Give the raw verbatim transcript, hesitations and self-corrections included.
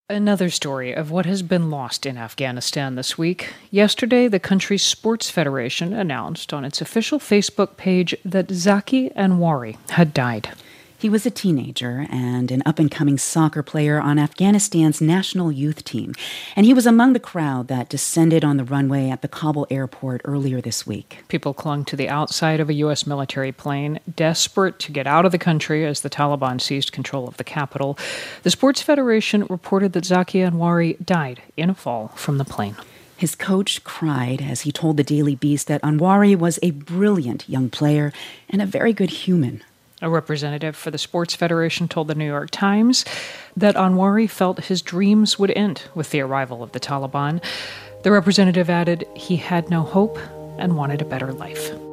Another story of what has been lost in Afghanistan this week. Yesterday, the country's sports federation announced on its official Facebook page that Zaki Anwari had died. He was a teenager and an up-and-coming soccer player on Afghanistan's national youth team, and he was among the crowd that descended on the runway at the Kabul airport earlier this week. People clung to the outside of a U S military plane, desperate to get out of the country as the Taliban seized control of the capital. The Sports Federation reported that Zaki Anwari died in a fall from the plane. His coach cried as he told the Daily Beast that Anwari was a brilliant young player and a very good human. A representative for the Sports Federation told the New York Times that Anwari felt his dreams would end with the arrival of the Taliban. The representative added he had no hope and wanted a better life.